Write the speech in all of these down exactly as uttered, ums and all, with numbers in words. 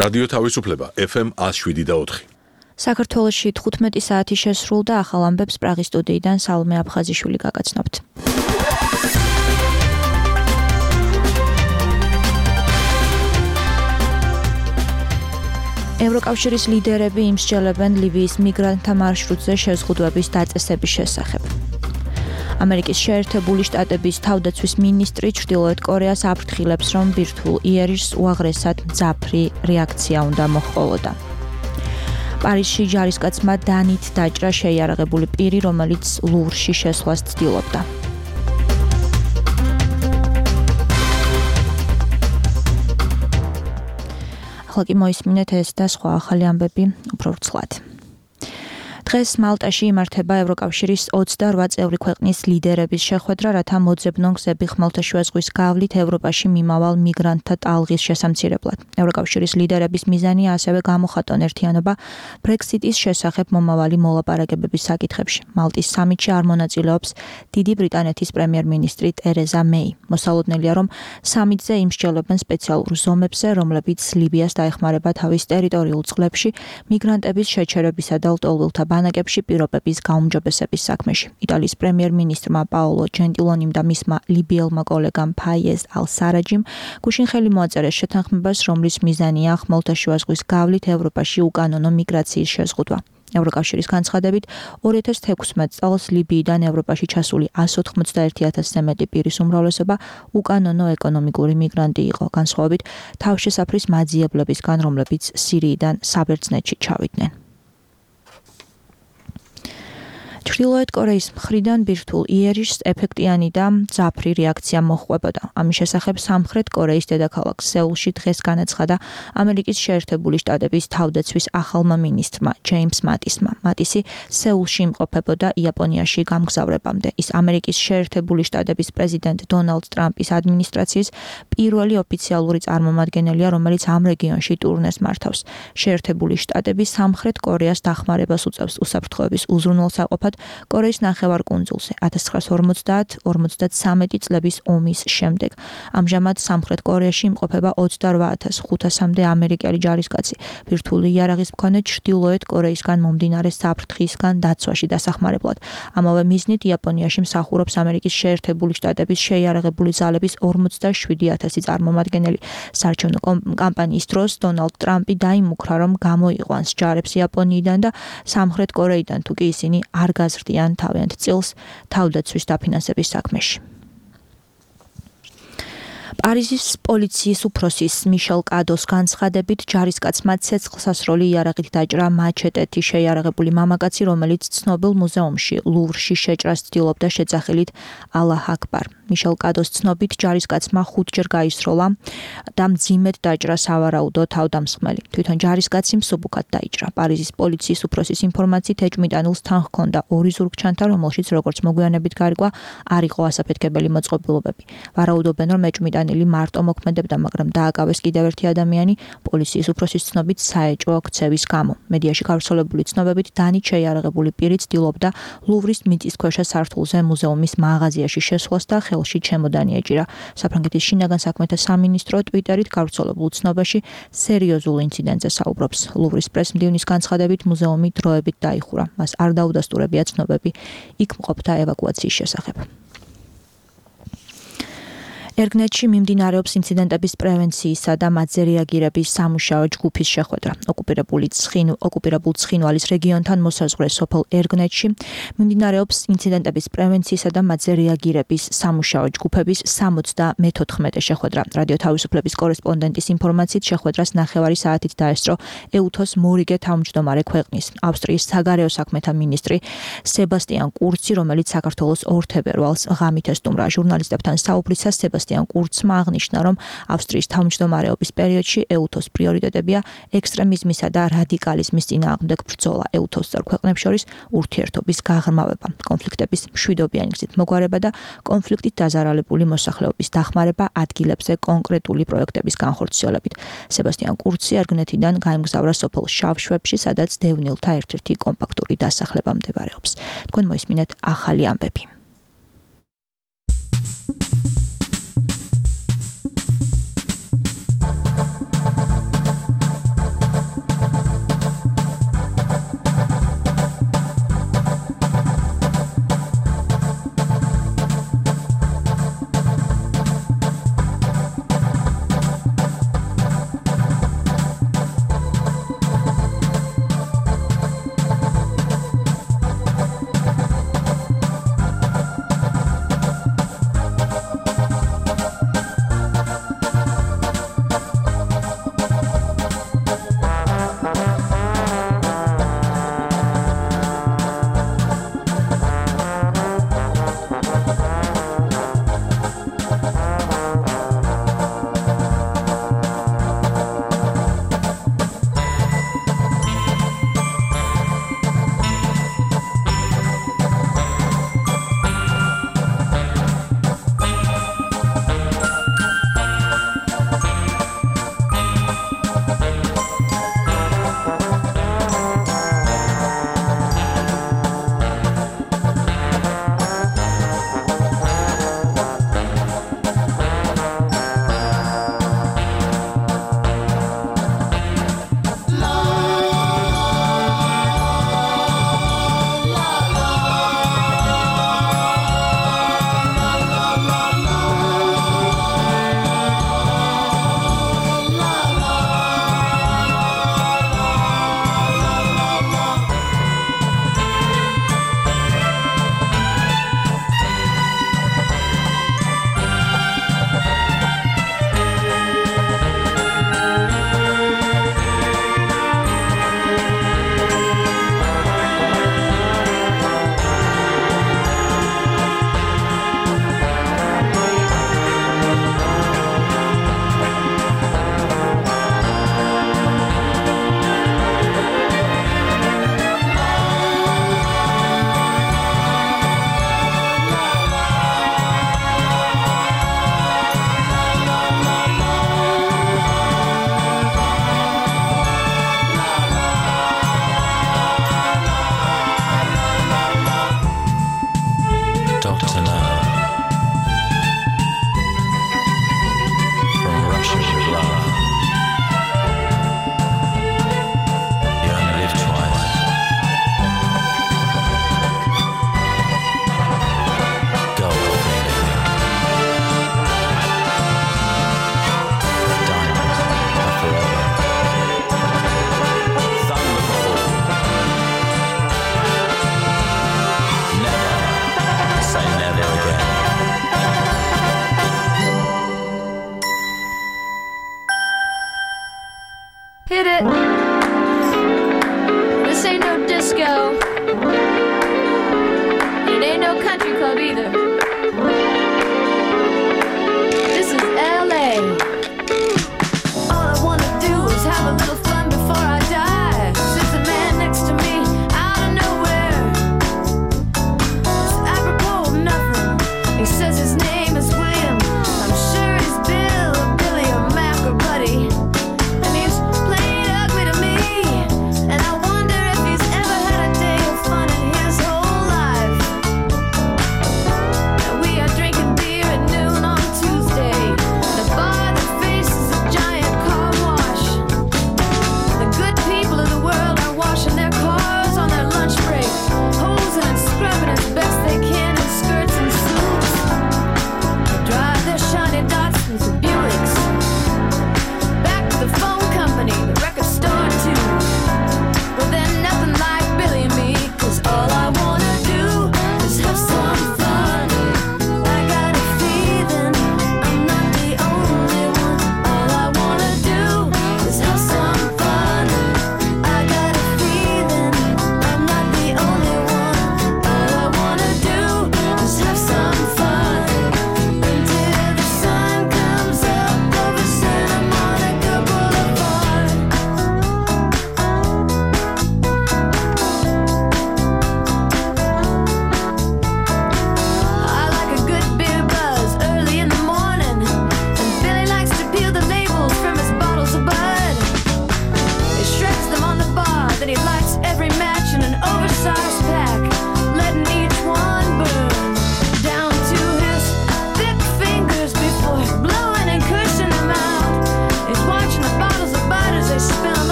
რადიო თავისუფლება ეფ ემ one oh seven და four. საქართველოში თხუთმეტი საათი შესრულდა, ახალ ამბებს პრაღის სტუდიიდან სალომე აფხაზიშვილი გაგაცნობთ. ევროკავშირის ლიდერები იმსჯელებენ ლიბიის მიგრანტთა მარშრუტზე შეზღუდვების დაწესების შესახებ. ამერიკის შეერთებული შტატების თავდაცვის მინისტრი ჩრდილოეთ კორეას აფრთხილებს, რომ ბირთვულ იერიშს უაღრესად მძაფრი რეაქცია უნდა მოჰყოლოდა. პარიზში ჯარისკაცმა დანით დაჭრა შეიარაღებული პირი, რომელიც ლუვრში შესვლას ცდილობდა. ახლა კი მოისმინეთ ეს და სხვა ახალი ამბები უფრო ვრცლად. დღეს მალტაში იმართება ევროკავშირის ოცდაორვა წევრი ქვეყნის ლიდერების შეხვედრა, რათა მოძებნონ გზები ხმელთაშუა ზღვის გავლით ევროპაში მიმავალ მიგრანტთა ტალღის შესამცირებლად. ევროკავშირის ლიდერების მიზანია ასევე გამოხატონ ერთიანობა ბრექსიტის შესახებ მომავალი მოლაპარაკებების საკითხებში. მალტის სამიტში არ მონაწილეობს დიდი ბრიტანეთის პრემიერ-მინისტრი ტერეზა მეი. მოსალოდნელია, რომ სამიტზე იმსჯელებენ სპეციალურ ზომებზე, რომლებიც ლიბიას დაეხმარება თავის ტერიტორიულ წყლებში მიგრანტების შეჩერებისა და ლტოლვილთა ბანაკებში პირობების გაუმჯობესების საქმეში. იტალიის პრემიერ-მინისტრმა პაოლო ჯენტილონიმ და მისმა ლიბიელმა კოლეგამ ფაიეზ ალ-სარაჯიმ გუშინ ხელი მოაწერეს შეთანხმებას, რომლის მიზანია ხმელთაშუა ზღვის გავლით ევროპაში უკანონო მიგრაციის შეზღუდვა. ევროკავშირის განცხადებით ორი ათას თექვსმეტ წელს ლიბიიდან ევროპაში ჩასული one hundred ninety-one ათასზე მეტი პირის უმრავლესობა უკანონო ეკონომიკური მიგრანტი იყო, განსხვავებით თავშესაფრის მაძიებლებისგან, რომლებიც სირიიდან საბერძნეთში ჩავიდნენ. ჩრდილოეთ კორეის მხრიდან ბირთვულ იერიშს ეფექტიანი და მძაფრი რეაქცია მოჰყვებოდა. ამის შესახებ სამხრეთ კორეის დედაქალაქ სეულში დღეს განაცხადა ამერიკის შეერთებული შტატების თავდაცვის ახალმა მინისტრმა ჯეიმს მატისმა. მატისი სეულში იმყოფებოდა იაპონიაში გამგზავრებამდე. ის ამერიკის შეერთებული შტატების პრეზიდენტ დონალდ ტრამპის ადმინისტრაციის პირველი ოფიციალური წარმომადგენელია, რომელიც ამ რეგიონში ტურნეს მართავს. შეერთებული შტატები სამხრეთ კორეას დახმარებას უწევს უსაფრთხოების უზრუნველსაყოფად კორეის ნახევარკუნძულზე ათას ცხრაასა ორმოცდაათ ორმოცდათვრამეტი წლების ომის შემდეგ. ამჟამად სამხრეთ კორეაში იმყოფება ოცდაორვა ათას ხუთასამდე ამერიკელი ჯარისკაცი. ბირთვული იარაღის მქონე ჩრდილოეთ კორეისგან მომდინარე საფრთხისგან დაცვაში დასახმარებლად. ამავე მიზნით იაპონიაში მსახურობს ამერიკის შეერთებული შტატების შეიარაღებული ძალების ორმოცდაშვიდი ათასი წარმომადგენელი. საარჩევნო კამპანიის დროს დონალდ ტრამპი დაიმუქრა, რომ გამოიყვანს ჯარებს იაპონიიდან და სამხრეთ კორეიდან, თუკი ისინი არ გაზრდიან თავიანთ წილს თავდაცვის დაფინანსების საქმეში. პარიზის პოლიციის უფროსის მიშელ კადოს განცხადებით ჯარისკაცმა ცეცხლსასროლი იარაღით დაჭრა მაჩეტეთი შეიარაღებული მამაკაცი, რომელიც ცნობილ მუზეუმში ლუვრში შეჭრას ცდილობდა შეძახილით ალაჰ აკბარ. მიშელ კადოს ცნობით ჯარისკაცმა ხუთჯერ გაისროლა და მძიმედ დაჭრა სავარაუდო თავდამსხმელი. თვითონ ჯარისკაცი მსუბუქად დაიჭრა. პარიზის პოლიციის უფროსის ინფორმაციით ეჭვმიტანილს თან ჰქონდა ორი ზურგჩანთა, რომელშიც როგორც მოგვიანებით გარიგვა არ იყო ასაფეთქებელი მოწყობილობები. ვარაუდობენ, რომ ეჭვმიტანილი მარტო მოქმედებდა, მაგრამ დააკავეს კიდევ ერთი ადამიანი პოლიციის უფროსის ცნობით საეჭვო ქცევის გამო. მედიაში გავრცელებული ცნობებით დანით შეიარაღებული პირი ცდილობდა ლუვრის მიწისქვეშა სართულზე მუზეუმის მაღაზიაში შესვლას და ხელში ჩემოდანი ეჭირა. საფრანგეთის შინაგან საქმეთა სამინისტრო ტვიტერით გავრცელებულ ცნობაში სერიოზულ ინციდენტზე საუბრობს. ლუვრის პრესმდივნის განცხადებით მუზეუმი დროებით დაიხურა. მას არ დაუდასტურებია ცნობები იქ მყოფთა ევაკუაციის შესახებ. ერგნეთში მიმდინარეობს ინციდენტების პრევენციისა და მათზე რეაგირების სამუშაო ჯგუფის შეხვედრა. ოკუპირებული ცხინვალის ოკუპირებულ ცხინვალის რეგიონთან მოსაზღვრე სოფელ ერგნეთში მიმდინარეობს ინციდენტების პრევენციისა და მათზე რეაგირების სამუშაო ჯგუფების სამოცდამეთოთხმეტე შეხვედრა. რადიო თავისუფლების კორესპონდენტის ინფორმაციით შეხვედრას ნახევარი საათით დაესწრო ეუთოს მორიგე თავმჯდომარე ქვეყნის ავსტრიის საგარეო საქმეთა მინისტრი სებასტიან კურცი, რომელიც საქართველოს ორ თებერვალს ღამით ესტუმრა. ჟურნალისტებთან საუბრისას სებასტიან კურცმა აღნიშნა, რომ ავსტრიის თავმჯდომარეობის პერიოდში ეუთოს პრიორიტეტებია ექსტრემიზმისა და რადიკალიზმის წინააღმდეგ ბრძოლა, ეუთოს წევრ ქვეყნებს შორის ურთიერთობის გაღრმავება, კონფლიქტების მშვიდობიანი გზით მოგვარება და კონფლიქტით დაზარალებული მოსახლეობის დახმარება ადგილებზე კონკრეტული პროექტების განხორციელებით. სებასტიან კურცი ერგნეთიდან გაემგზავრა სოფელ შავშვებში, სადაც დევნილთა ერთ-ერთი კომპაქტური დასახლება მდებარეობს. თქვენ მოისმინეთ ახალი ამბები.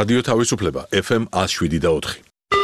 რადიო თავისუფლება F M one oh seven და four.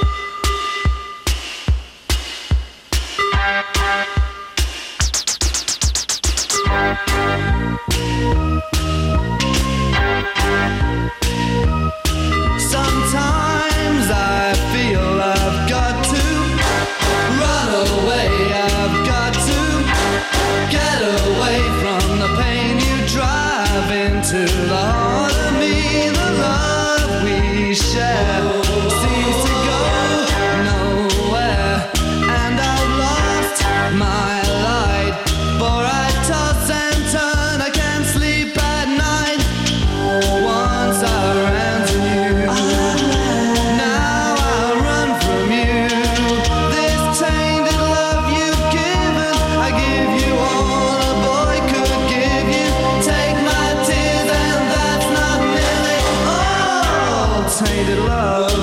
Sometimes I feel I've got to run away, I've got to get away from the pain you drive into the heart of me. The love we share seems to go nowhere, and I've lost my light, for I toss and turn, I can't sleep at night. Once I ran to you, now I run from you. This tainted love you've given, I give you all a boy could give you. Take my tears and that's not nearly all. Tainted love,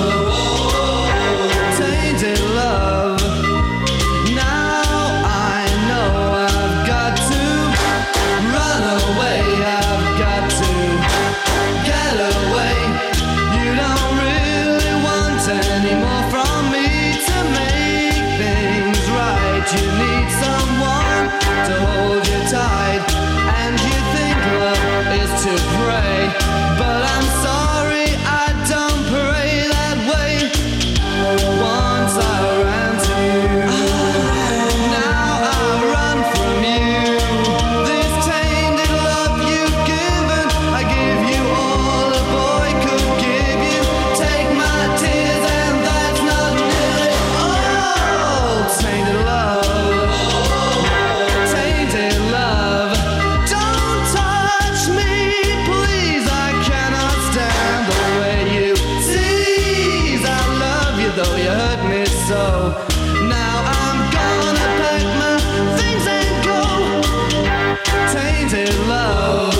tainted love. Now I know I've got to run away, I've got to get away. You don't really want any more from me to make things right. You need someone to hold you tight, and you think love is to pray, but I'm sorry, I don't pray that way. Once I ran to you, now I run from you. This tainted love you've given, I give you all a boy could give you. Take my tears and that's not nearly all. Tainted love, tainted love. Don't touch me, please, I cannot stand the way you tease. I love you though you hurt me so. Now I'm gonna pack my things and go. Tainted love,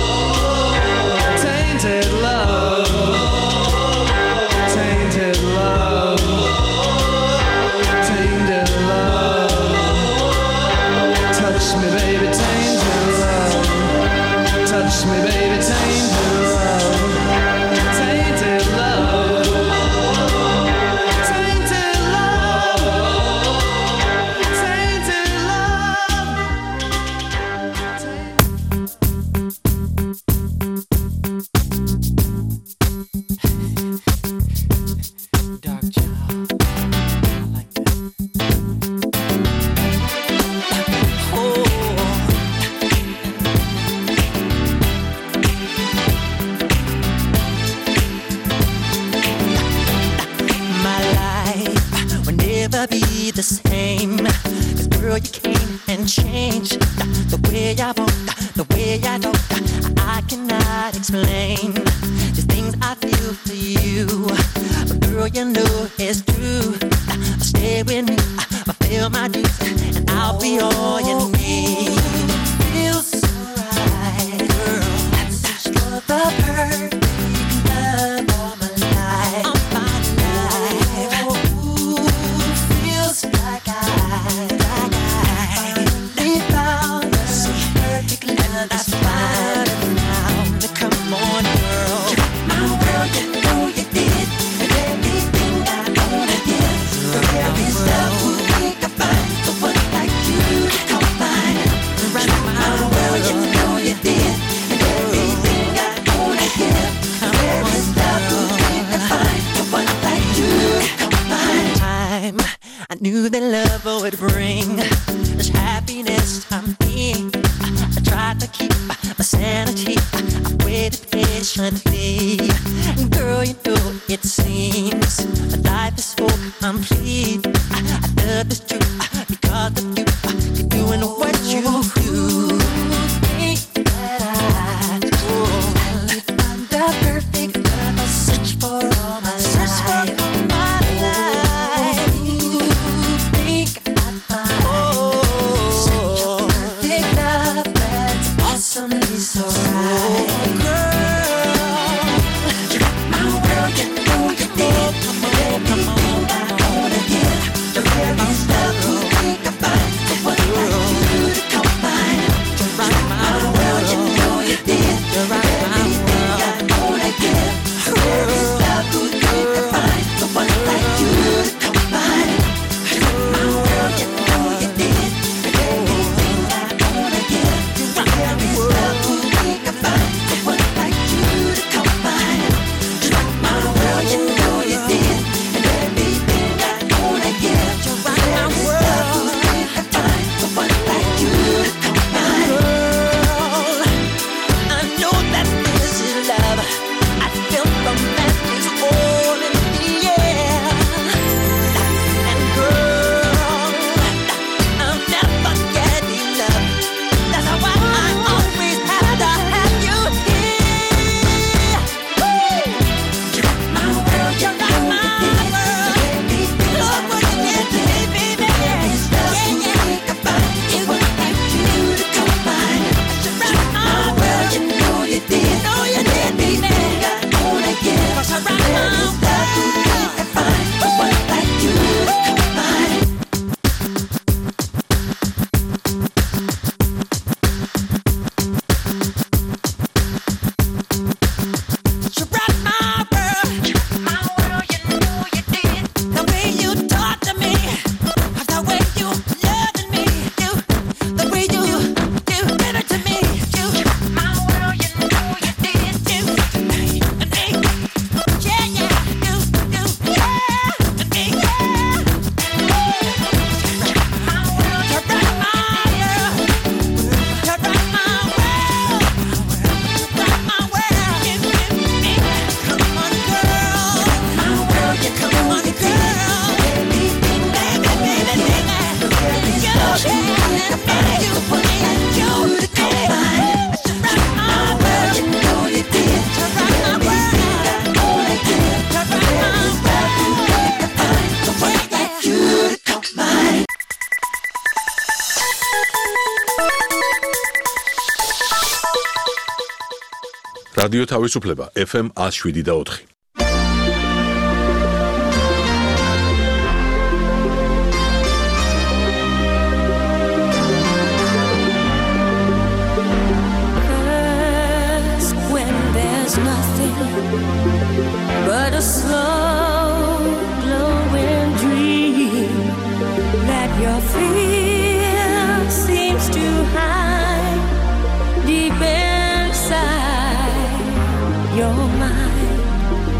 tainted love, tainted love, tainted love. Touch me, baby, tainted love. Touch me, baby, tainted love. Tainted love, tainted love, tainted love. Dark child, I like that. Oh. My life will never be the same, 'cause girl you came and changed the way I want, the way I don't. I cannot explain the things I feel for you, but girl you know it's true. Stay with me, fulfill my dues, and I'll be all you need. Feels so right, girl. Let's search for the perfect love of my life. I'm fine life. Ooh, feels like I, like I finally found the perfect love. That's fine now. Come on, girl. My world, you know you did, and everything I wanna give. The very stuff we can find, the one like you to come find. My world, you know you did, and everything I wanna give. The very stuff we can find, the one like you to come find. Time I knew that love would bring this happiness I'm in. I tried to keep my sanity, I waited patiently. Girl, you know it seems my life is so complete. I, I love this truth because of you. You're doing what you do. Think that I do. I find the perfect love. I search for all my search for all my life. Think I find such a perfect love that's awesomely so right. Girl, my world, you know you did. Everything I wanna give, the very stuff რადიო თავისუფლება ეფ ემ one oh seven და four. But a slow glowing dream that your fear seems to hide deep inside your mind.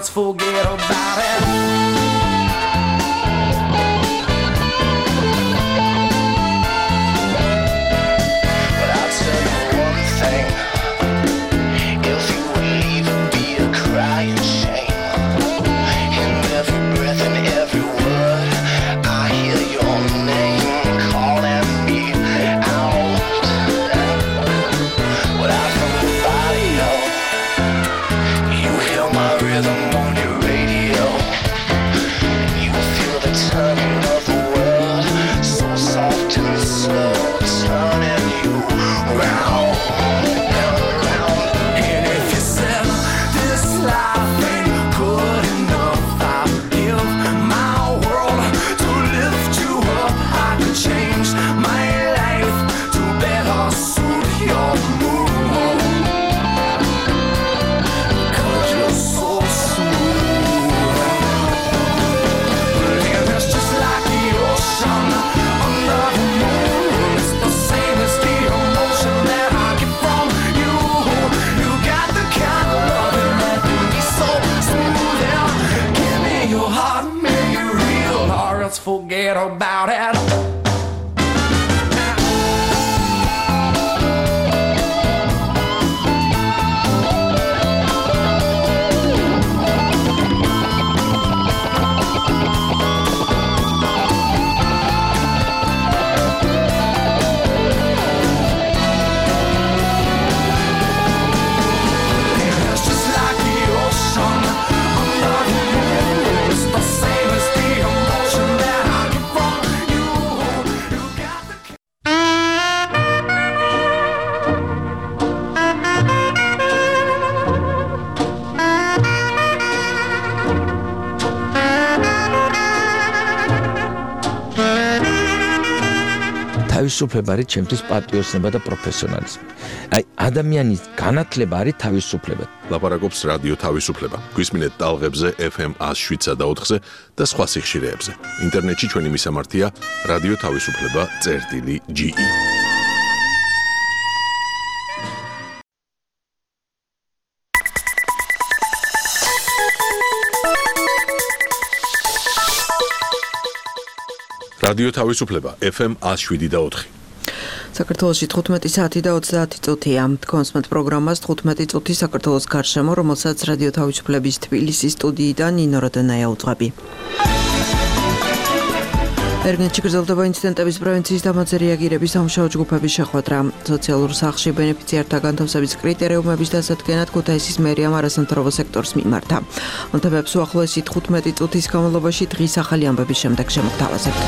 forget about it. But I'll tell you one thing. If you would leave, it'd be a crying shame. In every breath and every word, I hear your name calling me out. Without from the radio, you hear my rhythm on your radio, and you feel the turning of the world, so soft and slow, turning you round and round. And if you said this life ain't good enough, I'll give my world to lift you up. I could change my life to better suit your mood, 'cause you're so smooth. And it's just like the ocean under the moon. It's the same as the emotion that I get from you. You got the kind of loving that can be so smooth. Yeah. Give me your heart, make it real, or else forget about it. It's just like the ocean under the moon. It's the same as the emotion that I get from you. You got the თავისუფლება არის ჩემთვის პატრიოტიზმი და პროფესიონალიზმი. აი, ადამიანის განათლება არის თავისუფლება. ლაპარაკობს რადიო თავისუფლება. გვისმინეთ ტალღებზე F M one oh seven და four და სხვა სიხშირეებზე. ინტერნეტში ჩვენი მისამართია რადიო თავისუფლება წერტილი G E. რადიო თავისუფლება F M one oh seven და four. საქართველოში თხუთმეტი საათი და ოცდაათი წუთია. კონსმეთ პროგრამას თხუთმეტი წუთი საქართველოს გარშემო, რომელსაც რადიო თავისუფლების თბილისის სტუდიიდან ნინო როდენაია უძღვები. ერგენჩი გრძელდება ინციდენტების პრევენციის დამაძე რეაგირების სამუშაო ჯგუფების შეხვედრა. სოციალურ სახლში ბენეფიციართა განთავსების კრიტერიუმების დასადგენად ქუთაისის მერიამ არასამთავრობო სექტორს მიმართა. ამთებებს უახლოესი თხუთმეტი წუთის განმავლობაში დღის ახალი ამბების შემდეგ შემოგთავაზებთ.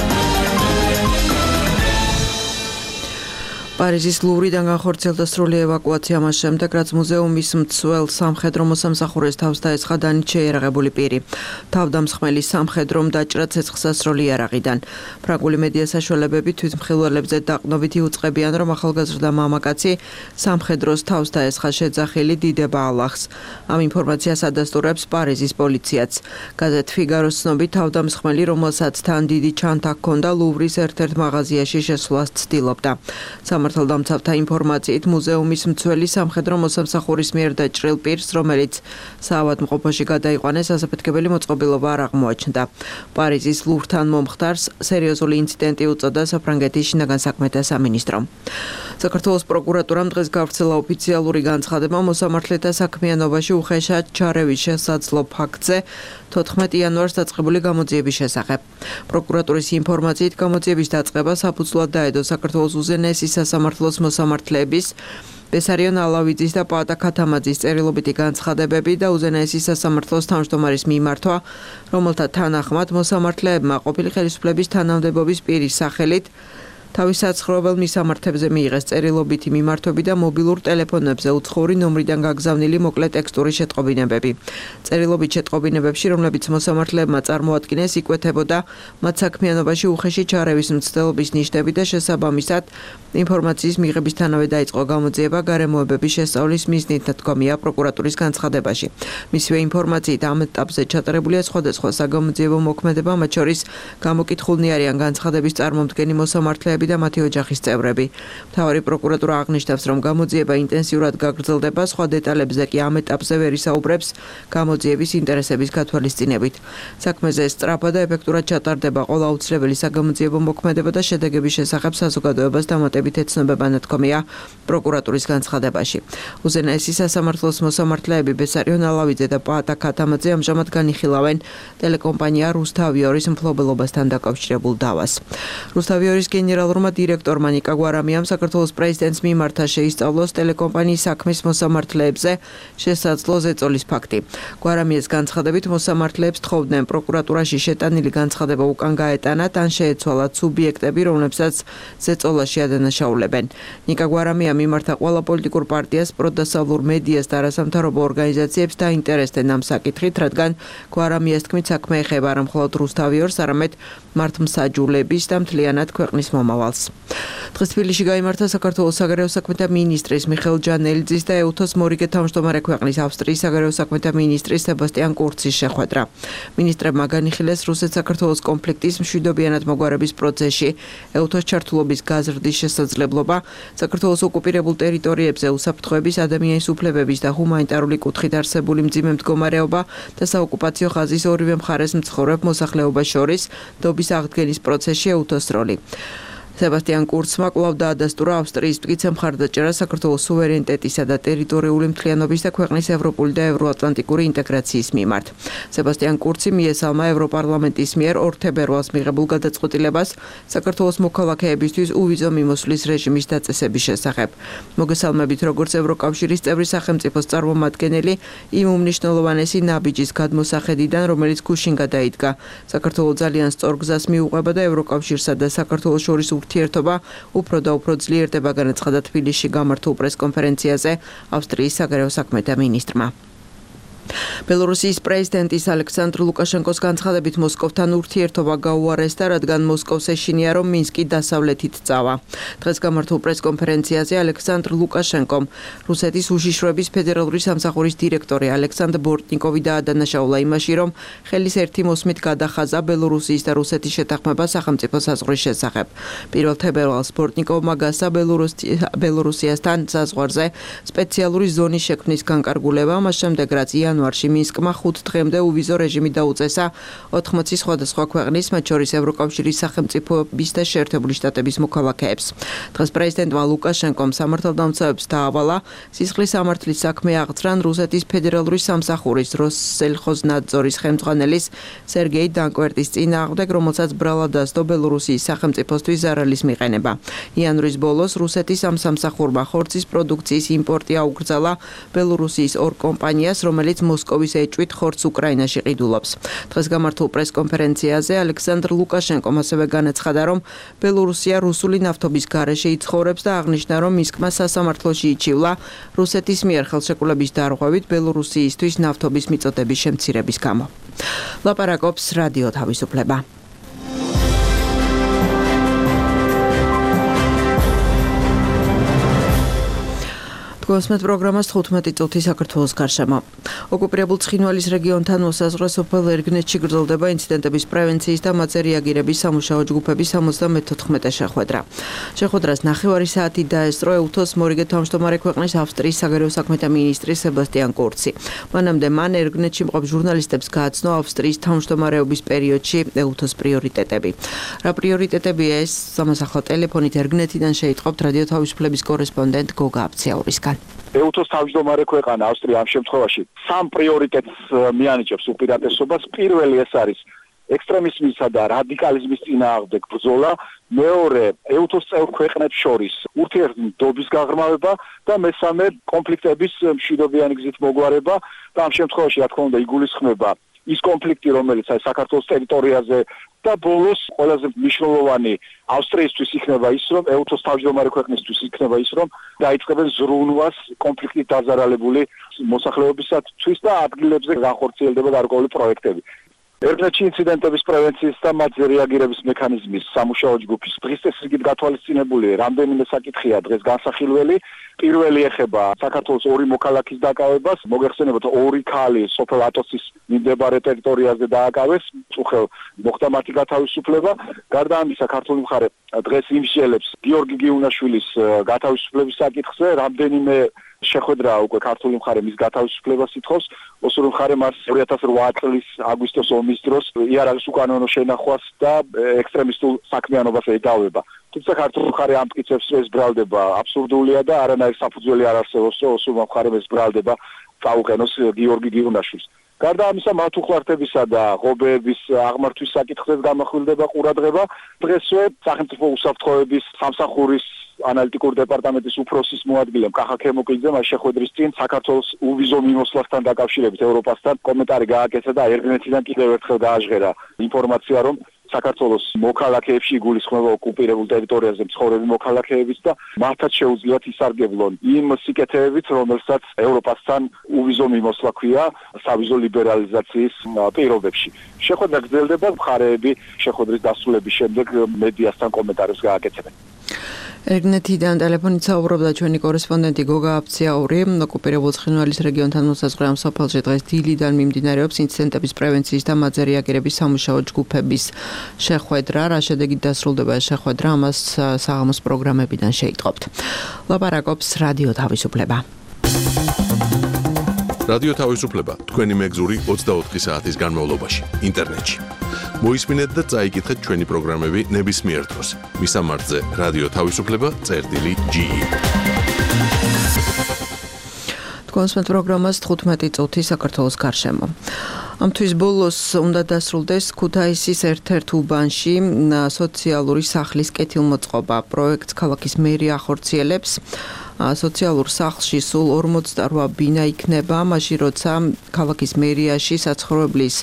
პარიზის ლუვრიდან განხორციელდა სრული ევაკუაცია მას შემდეგ, რაც მუზეუმის მცველ სამხედრო მოსამსახურეს თავს დაესხა დანით შეიარაღებული პირი. თავდამსხმელის სამხედრომ დაჭრა ცეცხლსასროლი იარაღიდან. ფრანგული მედია საშუალებები თვითმხილველებზე დაყრდნობით იუწყებიან, რომ ახალგაზრდა მამაკაცი სამხედროს თავს დაესხა შეძახილი დიდება ალახს. ამ ინფორმაციას ადასტურებს პარიზის პოლიციაც. გაზეთ ფიგაროს ცნობით, თავდამსხმელი, რომელსაც თან დიდი ჩანთა ჰქონდა, ლუვრის ერთ-ერთ მაღაზიაში შესვლას ცდილობდა. სამართალდამცავთა ინფორმაციით მუზეუმის მცველი სამხედრო მოსამსახურის მიერ დაჭრილ პირს, რომელიც საავადმყოფოში გადაიყვანეს, ასაფეთქებელი მოწყობილობა არ აღმოაჩნდა. პარიზის ლუვრთან მომხდარს სერიოზული ინციდენტი უწოდა საფრანგეთის შინაგან საქმეთა სამინისტრომ. საქართველოს პროკურატურამ დღეს გავრცელა ოფიციალური განცხადება მოსამართლეთა საქმიანობაში უხეშად ჩარევის შესაძლო ფაქტზე თოთხმეტი იანვარს დაწყებული გამოძიების შესახებ. პროკურატურის ინფორმაციით გამოძიების დაწყება საფუძვლად დაედო საქართველოს უზენაესი სასამართლოს მოსამართლეების ბესარიონ ალავიძის და პაატა ქათამაძის წერილობითი განცხადებები და უზენაესი სასამართლოს თავმჯდომარის მიმართვა, რომელთა თანახმად მოსამართლეებმა ყოფილი ხელისუფლების თანამდებობის პირის სახელით თავის საცხოვრებელ მისამართებზე მიიღეს წერილობითი მიმართვები და მობილურ ტელეფონებზე უცხოური ნომრიდან გაგზავნილი მოკლე ტექსტური შეტყობინებები. წერილობით შეტყობინებებში, რომლებიც მოსამართლეებმა წარმოადგინეს, იკვეთებოდა მათ საქმიანობაში უხეში ჩარევის მცდელობის ნიშნები და შესაბამისად ინფორმაციის მიღებისთანავე დაიწყო გამოძიება გარემოებების შესწავლის მიზნით, თქვამია პროკურატურის განცხადებაში. მისივე ინფორმაციით ამ ეტაპზე ჩატარებულია სხვადასხვა საგამოძიებო მოქმედება, მათ შორის გამოკითხულნი არიან განცხადების წარმომდგენი მოსამართლეები მშობლები და მათი ოჯახის წევრები. მთავარი პროკურატურა აღნიშნავს, რომ გამოძიება ინტენსიურად გაგრძელდება, სხვა დეტალებზე კი ამ ეტაპზე ვერ ისაუბრებს გამოძიების ინტერესების გათვალისწინებით. საქმეზე სწრაფად და ეფექტურად ჩატარდება ყველა აუცილებელი საგამოძიებო მოქმედება და შედეგების შესახებ საზოგადოებას დამატებით ეცნობება ნათქვამია პროკურატურის განცხადებაში. უზენაესი სასამართლოს მოსამართლეები ბესარიონ ალავიძე და პაატა ქათამაძე ამჟამად განიხილავენ ტელეკომპანია რუსთავიორის მფლობელობასთან დაკავშირებულ დავას. რუსთავიორის გენერალურმა დირექტორმა ნიკა გვარამიამ საქართველოს პრეზიდენტს მიმართა შეისწავლოს ტელეკომპანიის საქმის მოსამართლეებზე შესაძლო ზეწოლის ფაქტი. გვარამიას განცხადებით მოსამართლეებს თხოვდნენ პროკურატურაში შეტანილი განცხადება უკან გაეტანათ ან შეეცვალათ სუბიექტები, რომლებსაც ზეწოლაში ადანაშაულებენ. ნიკა გვარამია მიმართა ყველა პოლიტიკურ პარტიას, პროდასავლურ მედიას და არასამთავრობო ორგანიზაციებს დაინტერესდნენ ამ საკითხით, რადგან გვარამიას თქმით საქმე ეხება არა მხოლოდ რუსთავიორს, არამედ მართლმსაჯულების და მთლიანად ქვეყნის მომავალს. დღეს თბილისში გაიმართა საქართველოს საგარეო საქმეთა მინისტრის მიხეილ ჯანელიძის და ეუთოს მორიგე თავმჯდომარე ქვეყნის ავსტრიის საგარეო საქმეთა მინისტრის სებასტიან კურცის შეხვედრა. მინისტრებმა განიხილეს რუსეთ-საქართველოს კონფლიქტის მშვიდობიანად მოგვარების პროცესში ეუთოს ჩართულობის გაზრდის შესაძლებლობა, საქართველოს ოკუპირებულ ტერიტორიებზე უსაფრთხოების, ადამიანის უფლებების და ჰუმანიტარული კუთხით არსებული მძიმე მდგომარეობა და საოკუპაციო ხაზის ორივე მხარეს მცხოვრებ მოსახლეობას შორის დობის აღდგენის პროცესში ეუთოს როლი. სებასტიან კურცმა კვლავ დაადასტურა ავსტრიის მტკიცე მხარდაჭერა საქართველოს სუვერენიტეტისა და ტერიტორიული მთლიანობის და ქვეყნის ევროპული და ევროატლანტიკური ინტეგრაციის მიმართ. სებასტიან კურცი მიესალმა ევროპარლამენტის მიერ ორ თებერვალს მიღებულ გადაწყვეტილებას საქართველოს მოქალაქეებისთვის უვიზო მიმოსვლის რეჟიმის დაწესების შესახებ. მოგესალმებით, როგორც ევროკავშირის წევრი სახელმწიფოს წარმომადგენელი, იმ უმნიშვნელოვანესი ნაბიჯის გადმოსახედიდან, რომელიც გუშინ გადაიდგა. საქართველოს ძალიან სწორ გზას მიუყვება და ევროკავშირსა და საქართველოს შორის ურთიერთობა უფრო და უფრო ძლიერდება, განაცხადა თბილისში გამართულ პრესკონფერენციაზე ავსტრიის საგარეო საქმეთა მინისტრმა. ბელორუსიის პრეზიდენტის ალექსანდრ ლუკაშენკოს განცხადებით მოსკოვთან ურთიერთობა გაუარესდა, რადგან მოსკოვს ეშინია, რომ მინსკი დასავლეთით წავა. დღეს გამართულ პრესკონფერენციაზე ალექსანდრ ლუკაშენკომ რუსეთის უშიშროების ფედერალური სამსახურის დირექტორი ალექსანდრ ბორტნიკოვი დაადანაშაულა იმაში, რომ ხელის ერთი მოსმით გადახაზა ბელორუსიის და რუსეთის შეთანხმება სახელმწიფო საზღვრის შესახებ. პირველ თებერვალს ბორტნიკოვმა გასცა ბელორუსიასთან საზღვარზე სპეციალური ზონის შექმნის განკარგულება, მას შემდეგ რაც იანვარში მინსკმა ხუთ დღემდე უვიზო რეჟიმი დაუწესა ოთხმოცი სხვადასხვა ქვეყნის, მათ შორის ევროკავშირის სახელმწიფოების და შეერთებული შტატების მოქალაქეებს. დღეს პრეზიდენტმა ლუკაშენკომ სამართალდამცავებს დაავალა სისხლის სამართლის საქმე აღძრან რუსეთის ფედერალური სამსახურის როსსელხოზნადზორის ხელმძღვანელის სერგეი დანკვერტის წინააღმდეგ, რომელსაც ბრალად დასდო ბელორუსიის სახელმწიფოსთვის ზარალის მიყენება. იანვრის ბოლოს რუსეთის ამ სამსახურმა ხორცის პროდუქციის იმპორტი აუკრძალა ბელორუსიის ორ კომპანიას, რომელიც მოსკოვის ეჭვით ხორცს უკრაინაში ყიდულობს. დღეს გამართულ პრესკონფერენციაზე ალექსანდრ ლუკაშენკომ ასევე განაცხადა, რომ ბელორუსია რუსული ნავთობის გარეშე იცხოვრებს და აღნიშნა, რომ მინსკმა სასამართლოში იჩივლა რუსეთის მიერ ხელშეკრულების დარღვევით ბელორუსიისთვის ნავთობის მიწოდების შემცირების გამო. ლაპარაკობს რადიო თავისუფლება. გოსმეთ პროგრამას თხუთმეტი წუთი საქართველოს გარშემო. ოკუპირებულ ცხინვალის რეგიონთან მოსაზღვრე სოფელ ერგნეთში გრძელდება ინციდენტების პრევენციის და მათზე რეაგირების სამუშაო ჯგუფების სამოცდამეთოთხმეტე შეხვედრა. შეხვედრას ნახევარი საათი დაესწრო ეუთოს მორიგე თავმჯდომარე ქვეყნის ავსტრიის საგარეო საქმეთა მინისტრი სებასტიან კურცი. მანამდე მან ერგნეთში მყოფ ჟურნალისტებს გააცნო ავსტრიის თავმჯდომარეობის პერიოდში ეუთოს პრიორიტეტები. რა პრიორიტეტებია ეს? სამოსახლო ტელეფონით ერგნეთიდან შეიტყობთ რადიო თავისუფლების კორესპონდენტ გოგა აბციაურისგან. ეუთოს თავმჯდომარე ქვეყანა ავსტრია ამ შემთხვევაში სამ პრიორიტეტს მიანიჭებს უპირატესობას. პირველი ეს არის ექსტრემიზმისა და რადიკალიზმის წინააღმდეგ ბრძოლა, მეორე ეუთოს წევრ ქვეყნებს შორის ურთიერთობის გაღრმავება და მესამე კონფლიქტების მშვიდობიანი გზით მოგვარება და ამ შემთხვევაში რა თქმა უნდა იგულისხმება ის კონფლიქტი, რომელიც არის საქართველოს ტერიტორიაზე და ბოლოს ყველაზე მნიშვნელოვანი ავსტრიისთვის იქნება ის, რომ ეუთოს თავმჯდომარე ქვეყნისთვის იქნება ის, რომ დაიწყებენ ზრუნვას კონფლიქტით დაზარალებული მოსახლეობისათვის და ადგილებზე განხორციელდება გარკვეული პროექტები. ერგნეთში ინციდენტების პრევენციის და მათზე რეაგირების მექანიზმის სამუშაო ჯგუფის დღის წესრიგით გათვალისწინებული რამდენიმე საკითხია დღეს განსახილველი. პირველი ეხება საქართველოს ორი მოქალაქის დაკავებას. მოგეხსენებათ, ორი ქალი სოფელ ატოცის მიმდებარე ტერიტორიაზე დააკავეს, წუხელ მოხდა მათი გათავისუფლება. გარდა ამისა, ქართული მხარე დღეს იმსჯელებს გიორგი გიუნაშვილის გათავისუფლების საკითხზე, რამდენიმე შეხვედრა უკვე ქართული მხარე მის გათავისუფლებას ითხოვს. ოსური მხარე მას ორი ათას რვა წლის აგვისტოს ომის დროს იარაღის უკანონო შენახვას და ექსტრემისტულ საქმიანობას ედავება. თუმცა ქართული მხარე ამ მტკიცებს, რომ ეს ბრალდება აბსურდულია და არანაირი საფუძველი არ არსებობს, რომ ოსურმა მხარემ ეს ბრალდება წაუყენოს გიორგი გიუნაშვილს. გარდა ამისა, მათ უხლართებისა და ღობეების აღმართვის საკითხზეც გამახვილდება ყურადღება. დღესვე სახელმწიფო უსაფრთხოების სამსახურის ანალიტიკური დეპარტამენტის უფროსის მოადგილემ კახა ქემოკლიძე მას შეხვედრის წინ საქართველოს უვიზო მიმოსვლასთან დაკავშირებით ევროპასთან კომენტარი გააკეთა და ერგნეთიდან კიდევ ერთხელ გააჟღერა ინფორმაცია, რომ საქართველოს მოქალაქეებში იგულისხმება ოკუპირებულ ტერიტორიაზე მცხოვრები მოქალაქეებიც და მათაც შეუძლიათ ისარგებლონ იმ სიკეთეებით, რომელსაც ევროპასთან უვიზო მიმოსვლა ქვია სავიზო ლიბერალიზაციის პირობებში. შეხვედრა გრძელდება, მხარეები შეხვედრის დასრულების შემდეგ მედიასთან კომენტარებს გააკეთებენ. ერგნეთიდან ტელეფონით საუბრობდა ჩვენი კორესპონდენტი გოგა აფციაური. ოკუპირებულ ცხინვალის რეგიონთან მოსაზღვრე ამ სოფელში დღეს დილიდან მიმდინარეობს ინციდენტების პრევენციის და მათზე რეაგირების სამუშაო ჯგუფების შეხვედრა. რა შედეგით დასრულდება ეს შეხვედრა, ამას საღამოს პროგრამებიდან შეიტყობთ. ლაპარაკობს რადიო თავისუფლება. რადიო თავისუფლება თქვენი მეგზური ოცდაოთხი საათის განმავლობაში ინტერნეტში. მოისმინეთ და წაიკითხეთ ჩვენი პროგრამები ნებისმიერ დროს. მისამართზე რადიო თავისუფლება წერტილი ჯი. კონსმეთ პროგრამას თხუთმეტი წუთი საქართველოს გარშემო. ამ თვის ბოლოს უნდა დასრულდეს ქუთაისის ერთ-ერთ უბანში სოციალური სახლის კეთილმოწყობა. პროექტს ქალაქის მერია ახორციელებს. სოციალურ სახლში სულ ორმოცდარვა ბინა იქნება, მაშინ როცა ქალაქის მერიაში საცხოვრებლის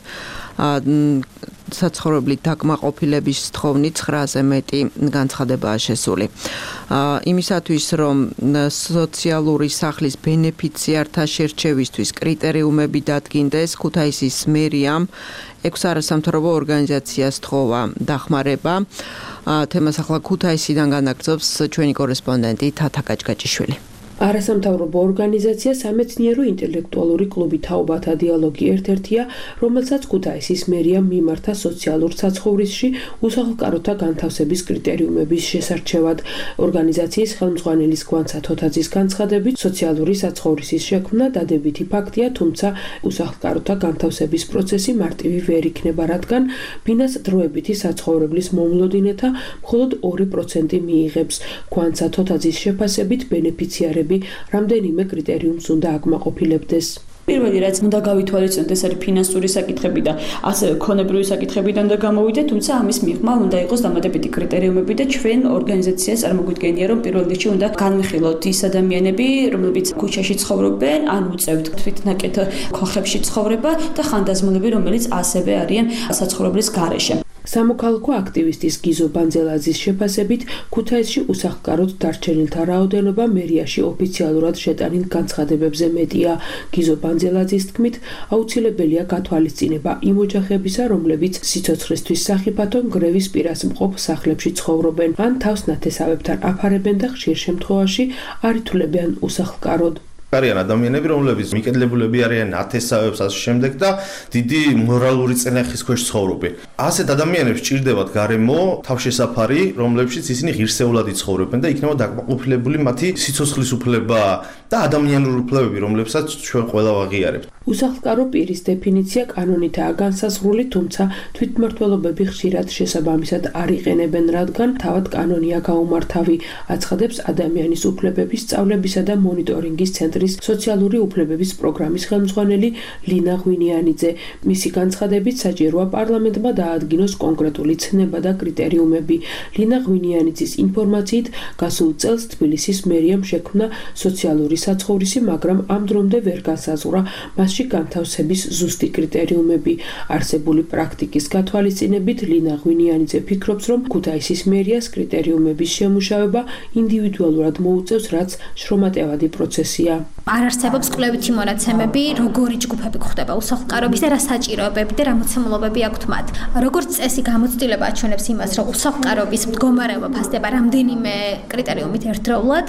საცხოვრებლით დაკმაყოფილების თხოვნით ცხრაზე მეტი განცხადებაა შესული. იმისათვის, რომ სოციალური სახლის ბენეფიციართა შერჩევისთვის კრიტერიუმები დადგინდეს, ქუთაისის მერიამ ექვს არასამთავრობო ორგანიზაციას თხოვა დახმარება. თემას ახლა ქუთაისიდან განაგრძობს ჩვენი კორესპონდენტი თათა გაჭგაჭიშვილი. არასამთავრობო ორგანიზაცია სამეცნიერო ინტელექტუალური კლუბი თაობათა დიალოგი ერთ-ერთია, რომელსაც ქუთაისის მერიამ მიმართა სოციალურ საცხოვრისში უსახლკაროთა განთავსების კრიტერიუმების შესარჩევად. ორგანიზაციის ხელმძღვანელის გვანცა თოთაძის განცხადებით, სოციალური საცხოვრისის შექმნა დადებითი ფაქტია, თუმცა უსახლკაროთა განთავსების პროცესი მარტივი ვერ იქნება, რადგან ბინას დროებითი საცხოვრებლის მომლოდინეთა მხოლოდ ორი პროცენტი მიიღებს. გვანცა თოთაძის შეფასებით ბენეფიციარები რამდენიმე კრიტერიუმს უნდა აკმაყოფილებდეს. პირველი რაც უნდა გავითვალისწინოთ, ეს არის ფინანსური საკითხები და ასევე ქონებრივი საკითხებიდან და გამოვიდეთ, თუმცა ამის მიღმა უნდა იყოს დამატებითი კრიტერიუმები და ჩვენ ორგანიზაციას წარმოგვიდგენია, რომ პირველ რიგში უნდა განვიხილოთ ის ადამიანები, რომლებიც ქუჩაში ცხოვრობენ, ან უწევთ თვითნაკეთ ქოხებში ცხოვრება და ხანდაზმულები, რომელიც ასევე არიან საცხოვრებლის გარეშე. სამოქალაქო აქტივისტის გიზო ბანძელაძის შეფასებით, ქუთაისში უსახლკაროდ დარჩენილთა რაოდენობა მერიაში ოფიციალურად შეტანილ განცხადებებზე მეტია. გიზო ბანძელაძის თქმით, აუცილებელია გათვალისწინება იმ ოჯახებისა, რომლებიც სიცოცხლისთვის სახიფათო გრევის პირას მყოფ სახლებში ცხოვრობენ, ან თავს ნათესავებთან აფარებენ და ხშირ შემთხვევაში არ ითვლებიან უსახლკაროდ. არიან ადამიანები, რომლებიც მიკედლებულები არიან ნათესავებს ასე შემდეგ და დიდი მორალური წინახის ქვეშ ცხოვრობენ. ასეთ ადამიანებს ჭირდებათ გარემო თავშესაფარი, რომლებშიც ისინი ღირსეულად იცხოვრებენ და იქნება დაკმაყოფილებული მათი სიცოცხლის უფლება და ადამიანური უფლებები, რომლებსაც ჩვენ ყველა ვაღიარებთ. უსახლკარო პირის დეფინიცია კანონითაა განსაზღვრული, თუმცა თვითმმართველობები ხშირად შესაბამისად არ იყენებენ, რადგან თავად კანონია გაუმართავი, აცხადებს ადამიანის უფლებების სწავლებისა და მონიტორინგის ცენტრის სოციალური უფლებების პროგრამის ხელმძღვანელი ლინა ღვინიანიძე. მისი განცხადებით, საჭიროა პარლამენტმა დაადგინოს კონკრეტული ცნება და კრიტერიუმები. ლინა ღვინიანიძის ინფორმაციით, გასულ წელს თბილისის მერიამ შექმნა სოციალური საცხოვრისი, მაგრამ ამ დრომდე ვერ განსაზღვრა მასში განთავსების ზუსტი კრიტერიუმები. არსებული პრაქტიკის გათვალისწინებით, ლინა ღვინიანიძე ფიქრობს, რომ ქუთაისის მერიას კრიტერიუმების შემუშავება ინდივიდუალურად მოუწევს, რაც შრომატევადი პროცესია. არ არსებობს კვლევითი მონაცემები, როგორი ჯგუფები გვხვდება უსახლკარობის და რა საჭიროებები და რა მოცემულობები აქვთ მათ. როგორც წესი გამოცდილება აჩვენებს იმას, რომ უსახლკარობის მდგომარეობა ფასდება რამდენიმე კრიტერიუმით ერთდროულად.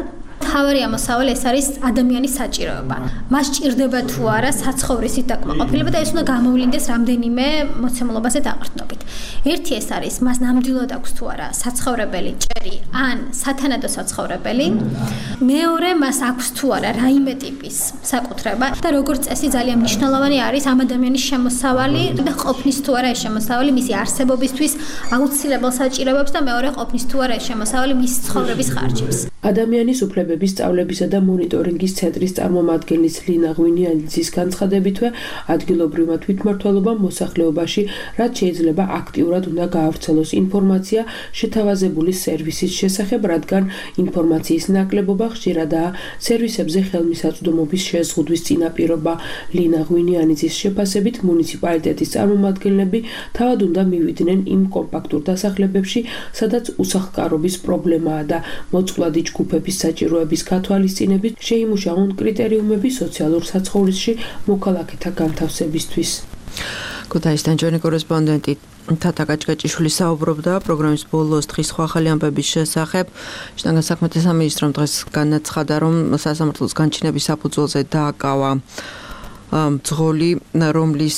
მთავარი ამოსავალი ეს არის ადამიანის საჭიროება. მას ჭირდება თუ არა საცხოვრისით დაკმაყოფილება და ეს უნდა გამოვლინდეს რამდენიმე მოცემულობაზე დაყრდნობით. ერთი ეს არის, მას ნამდვილად აქვს თუ არა საცხოვრებელი ჭერი ან სათანადო საცხოვრებელი. მეორე, მას აქვს თუ არა რაიმე ტიპის საკუთრება და როგორც წესი ძალიან მნიშვნელოვანი არის ამ ადამიანის შემოსავალი და ყოფნის თუ არა ეს შემოსავალი მისი არსებობისთვის აუცილებელ საჭიროებებს და მეორე ყოფნის თუ არა ეს შემოსავალი მის ცხოვრების ხარჯებს. ადამიანის უფლებების სწავლებისა და მონიტორინგის ცენტრის წარმომადგენლის ლინა ღვინიანიძის განცხადებითვე ადგილობრივმა თვითმმართველობამ მოსახლეობაში რაც შეიძლება აქტიურად უნდა გაავრცელოს ინფორმაცია შეთავაზებული სერვისის შესახებ, რადგან ინფორმაციის ნაკლებობა ხშირადაა სერვისებზე ხელმისაწვდომობის შეზღუდვის წინაპირობა. ლინა ღვინიანიძის შეფასებით მუნიციპალიტეტის წარმომადგენლები თავად უნდა მივიდნენ იმ კომპაქტურ დასახლებებში, სადაც უსახლკარობის პრობლემაა და მოწყვლადი ჯგუფების საჭიროების გათვალისწინებით შეიმუშაონ კრიტერიუმები სოციალურ საცხოვრისში მოქალაქეთა განთავსებისთვის. ქუთაისიდან ჩვენი კორესპონდენტი თათა გაჭგაჭიშვილი საუბრობდა პროგრამის ბოლოს დღის სხვა ახალი ამბების შესახებ. შტანგა საქმეთა სამინისტრომ დღეს განაცხადა, რომ სასამართლოს განჩინების საფუძველზე დააკავა მძღოლი, რომლის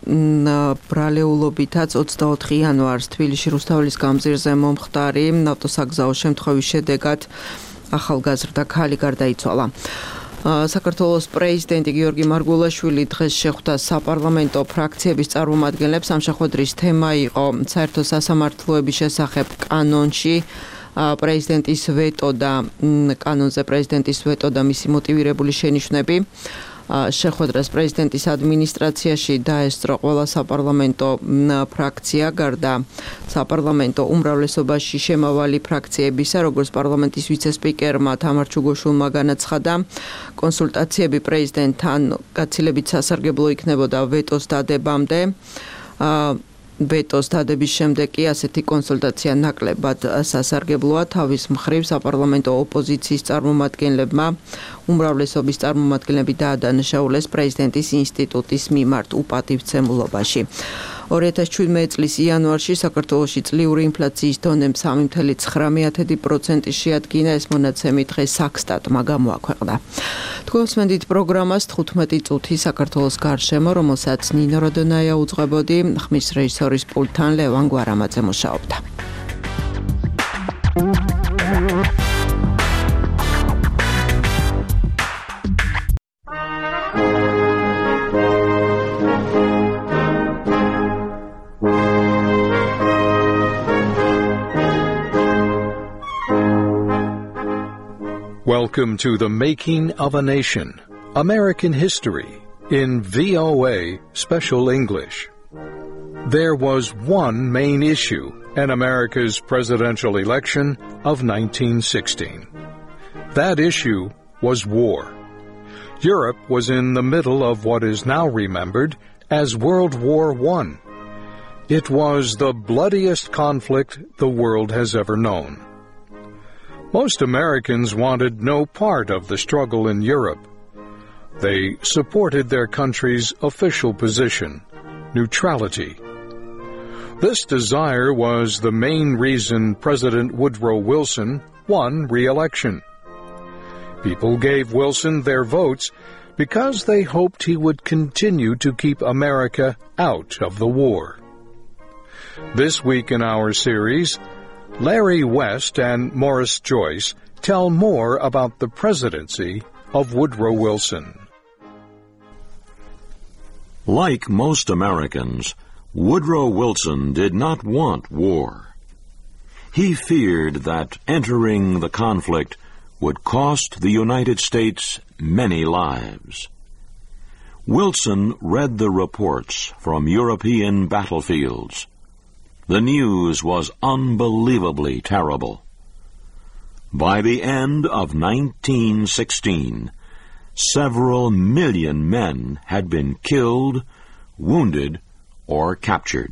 ბრალეულობითაც ოცდაოთხი იანვარს თბილისში რუსთაველის გამზირზე მომხდარი ავტოსაგზაო შემთხვევის შედეგად ახალგაზრდა ქალი გარდაიცვალა. საქართველოს პრეზიდენტი გიორგი მარგულაშვილი დღეს შეხვდა საპარლამენტო ფრაქციების წარმომადგენლებს. ამ შეხვედრის თემა იყო საერთო სასამართლოების შესახებ კანონში პრეზიდენტის ვეტო და კანონზე პრეზიდენტის ვეტო და მისი მოტივირებული შენიშვნები. შეხვედრას პრეზიდენტის ადმინისტრაციაში დაესწრო ყველა საპარლამენტო ფრაქცია, გარდა საპარლამენტო უმრავლესობაში შემავალი ფრაქციებისა, როგორც პარლამენტის ვიცე-სპიკერმა თამარ ჩუგოშვილმა განაცხადა, კონსულტაციები პრეზიდენტთან გაცილებით სასარგებლო იქნებოდა ვეტოს დადებამდე. ვეტოს დადების შემდეგ კი ასეთი კონსულტაცია ნაკლებად სასარგებლოა. თავის მხრივ საპარლამენტო ოპოზიციის წარმომადგენლებმა უმრავლესობის წარმომადგენლები დაადანაშაულეს პრეზიდენტის ინსტიტუტის მიმართ უპატივცემულობაში. ორი ათას შვიდმეტი წლის იანვარში საქართველოში წლიური ინფლაციის დონე სამი ცხრა ცხრამეტი პროცენტი შეადგინა. ეს მონაცემი დღეს საქსტატმა გამოაქვეყნა. თქვენ მსმენთ პროგრამას თხუთმეტი წუთი საქართველოს გარშემო, რომელსაც ნინო როდონაია უძღვებოდი, ხმის რეჟისორის პულტთან ლევან გვარამაძე მუშაობდა. Welcome to The Making of a Nation, American History, in V O A Special English. There was one main issue in America's presidential election of nineteen sixteen. That issue was war. Europe was in the middle of what is now remembered as World War One. It was the bloodiest conflict the world has ever known. Most Americans wanted no part of the struggle in Europe. They supported their country's official position, neutrality. This desire was the main reason President Woodrow Wilson won re-election. People gave Wilson their votes because they hoped he would continue to keep America out of the war. This week in our series, Larry West and Morris Joyce tell more about the presidency of Woodrow Wilson. Like most Americans, Woodrow Wilson did not want war. He feared that entering the conflict would cost the United States many lives. Wilson read the reports from European battlefields. The news was unbelievably terrible. By the end of nineteen sixteen, several million men had been killed, wounded, or captured.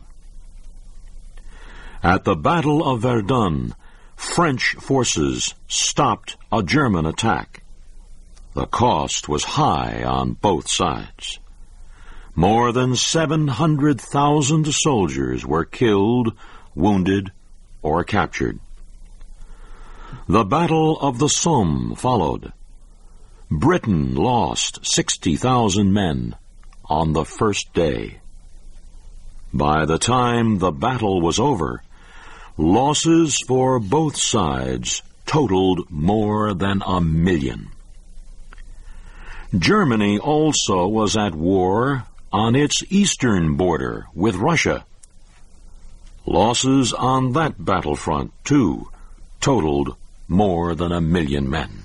At the Battle of Verdun, French forces stopped a German attack. The cost was high on both sides. More than seven hundred thousand soldiers were killed, wounded, or captured. The Battle of the Somme followed. Britain lost sixty thousand men on the first day. By the time the battle was over, losses for both sides totaled more than a million. Germany also was at war on its eastern border with Russia. Losses on that battlefront, too, totaled more than a million men.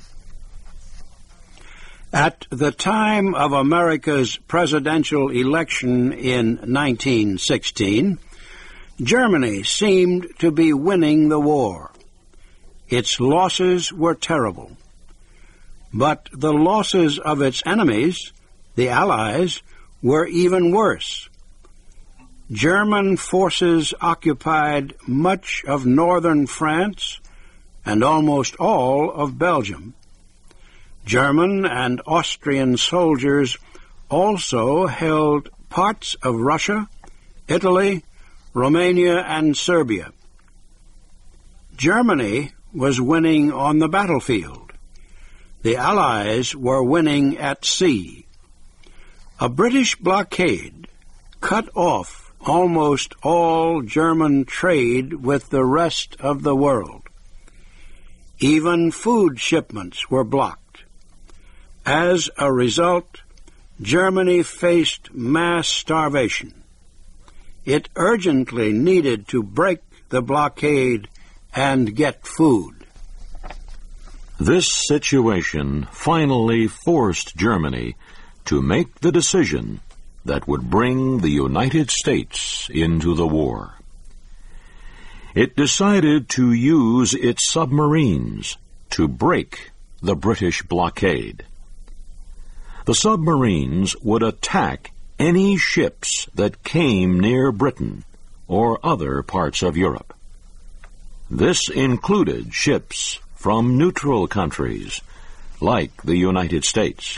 At the time of America's presidential election in nineteen sixteen, Germany seemed to be winning the war. Its losses were terrible. But the losses of its enemies, the Allies, were even worse. German forces occupied much of northern France and almost all of Belgium. German and Austrian soldiers also held parts of Russia, Italy, Romania, and Serbia. Germany was winning on the battlefield. The Allies were winning at sea. A British blockade cut off almost all German trade with the rest of the world. Even food shipments were blocked. As a result, Germany faced mass starvation. It urgently needed to break the blockade and get food. This situation finally forced Germany to make the decision that would bring the United States into the war. It decided to use its submarines to break the British blockade. The submarines would attack any ships that came near Britain or other parts of Europe. This included ships from neutral countries like the United States.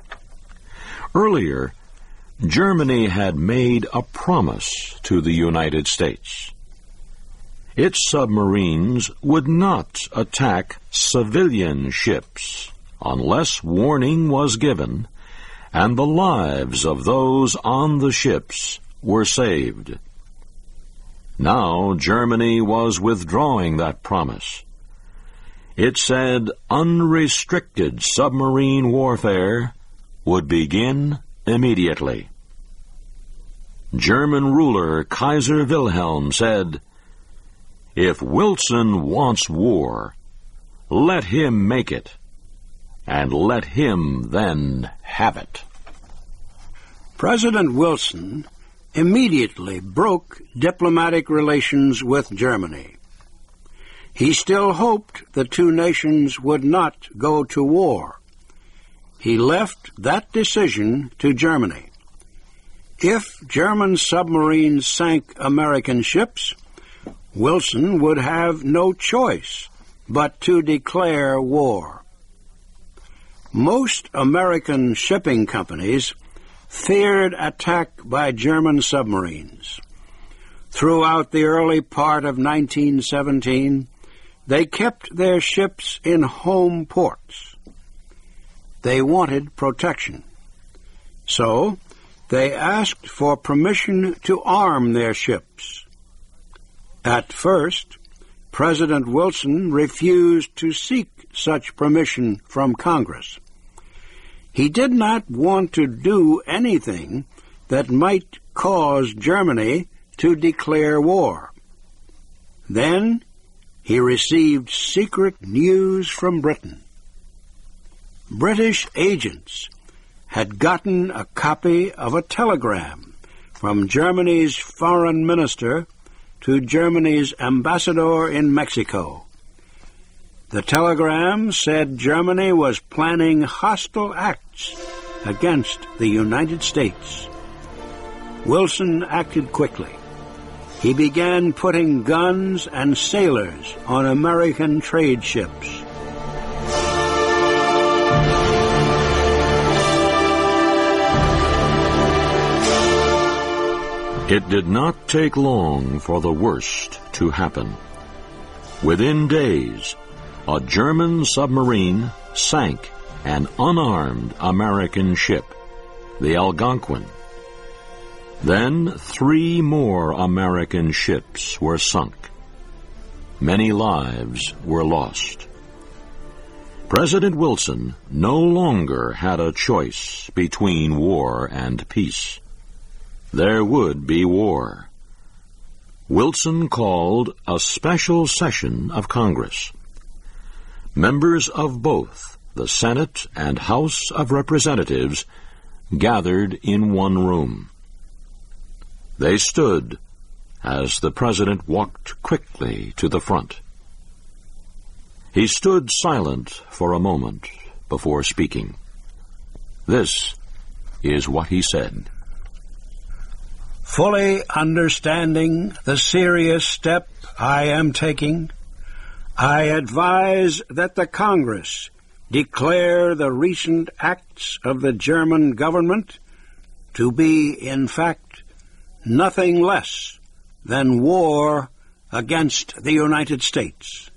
Earlier, Germany had made a promise to the United States. Its submarines would not attack civilian ships unless warning was given and the lives of those on the ships were saved. Now Germany was withdrawing that promise. It said unrestricted submarine warfare would begin immediately. German ruler Kaiser Wilhelm said, "If Wilson wants war, let him make it, and let him then have it." President Wilson immediately broke diplomatic relations with Germany. He still hoped the two nations would not go to war. He left that decision to Germany. If German submarines sank American ships, Wilson would have no choice but to declare war. Most American shipping companies feared attack by German submarines. Throughout the early part of nineteen seventeen, they kept their ships in home ports. They wanted protection. So, they asked for permission to arm their ships. At first, President Wilson refused to seek such permission from Congress. He did not want to do anything that might cause Germany to declare war. Then he received secret news from Britain. British agents had gotten a copy of a telegram from Germany's foreign minister to Germany's ambassador in Mexico. The telegram said Germany was planning hostile acts against the United States. Wilson acted quickly. He began putting guns and sailors on American trade ships. It did not take long for the worst to happen. Within days, a German submarine sank an unarmed American ship, the Algonquin. Then three more American ships were sunk. Many lives were lost. President Wilson no longer had a choice between war and peace. There would be war. Wilson called a special session of Congress. Members of both the Senate and House of Representatives gathered in one room. They stood as the president walked quickly to the front. He stood silent for a moment before speaking. This is what he said. Fully understanding the serious step I am taking, I advise that the Congress declare the recent acts of the German government to be, in fact, nothing less than war against the United States.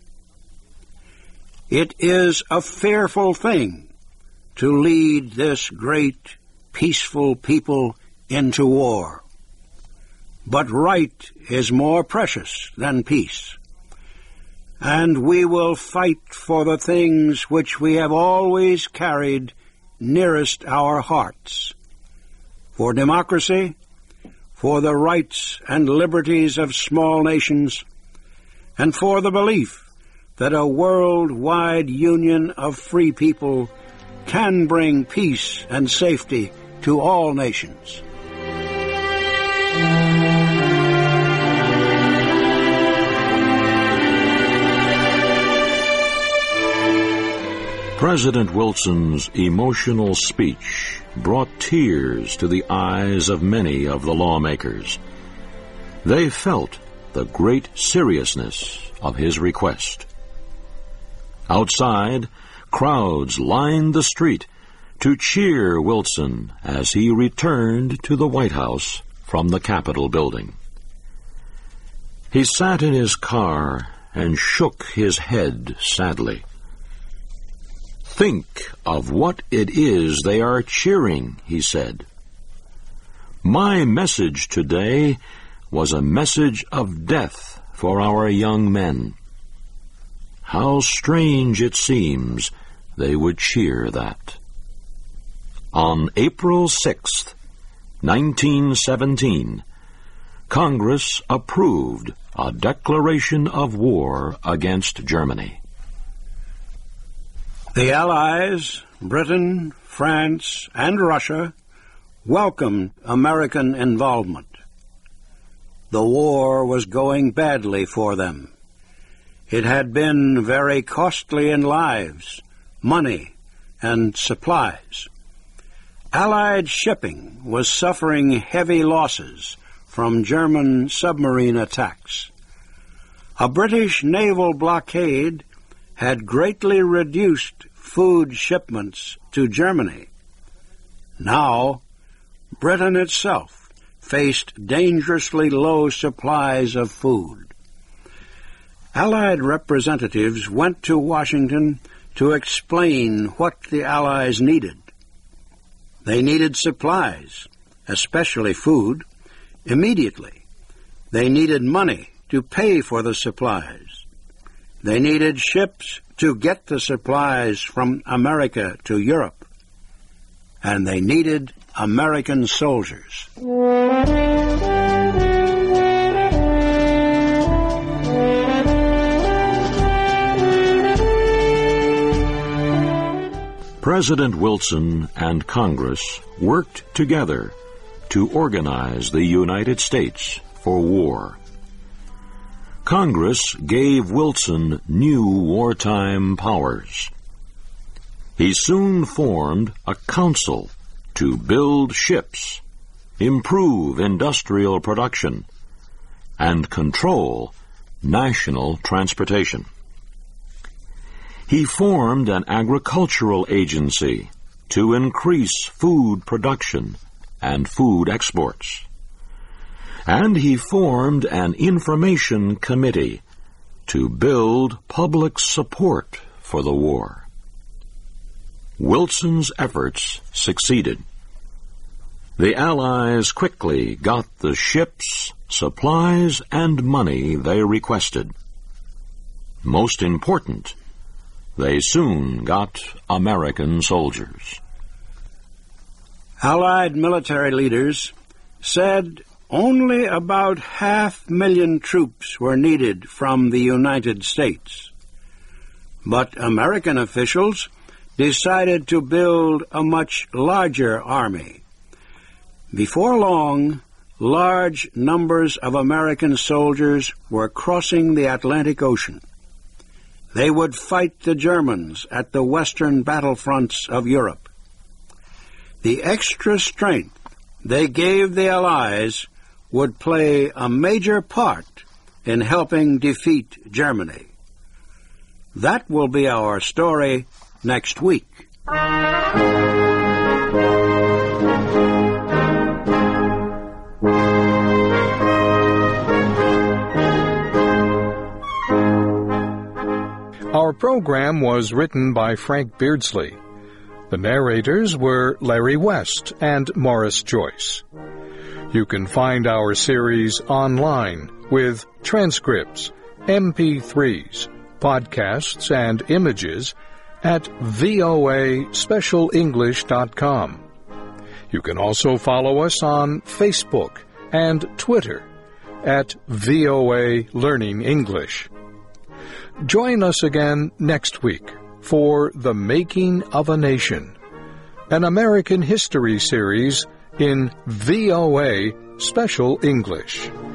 It is a fearful thing to lead this great, peaceful people into war. But right is more precious than peace. And we will fight for the things which we have always carried nearest our hearts. For democracy, for the rights and liberties of small nations, and for the belief that a worldwide union of free people can bring peace and safety to all nations. President Wilson's emotional speech brought tears to the eyes of many of the lawmakers. They felt the great seriousness of his request. Outside, crowds lined the street to cheer Wilson as he returned to the White House from the Capitol building. He sat in his car and shook his head sadly. Think of what it is they are cheering, he said. My message today was a message of death for our young men. How strange it seems they would cheer that. On April sixth, nineteen seventeen, Congress approved a declaration of war against Germany. The Allies, Britain, France, and Russia, welcomed American involvement. The war was going badly for them. It had been very costly in lives, money, and supplies. Allied shipping was suffering heavy losses from German submarine attacks. A British naval blockade had greatly reduced food shipments to Germany. Now, Britain itself faced dangerously low supplies of food. Allied representatives went to Washington to explain what the Allies needed. They needed supplies, especially food, immediately. They needed money to pay for the supplies. They needed ships to get the supplies from America to Europe. And they needed American soldiers. President Wilson and Congress worked together to organize the United States for war. Congress gave Wilson new wartime powers. He soon formed a council to build ships, improve industrial production, and control national transportation. He formed an agricultural agency to increase food production and food exports. And he formed an information committee to build public support for the war. Wilson's efforts succeeded. The Allies quickly got the ships, supplies, and money they requested. Most important, they soon got American soldiers. Allied military leaders said only about half million troops were needed from the United States. But American officials decided to build a much larger army. Before long, large numbers of American soldiers were crossing the Atlantic Ocean. They would fight the Germans at the western battlefronts of Europe. The extra strength they gave the Allies would play a major part in helping defeat Germany. That will be our story next week. Our program was written by Frank Beardsley. The narrators were Larry West and Morris Joyce. You can find our series online with transcripts, M P threes, podcasts, and images at V O A special english dot com. You can also follow us on Facebook and Twitter at V O A Learning English. Join us again next week for The Making of a Nation, an American history series in V O A Special English.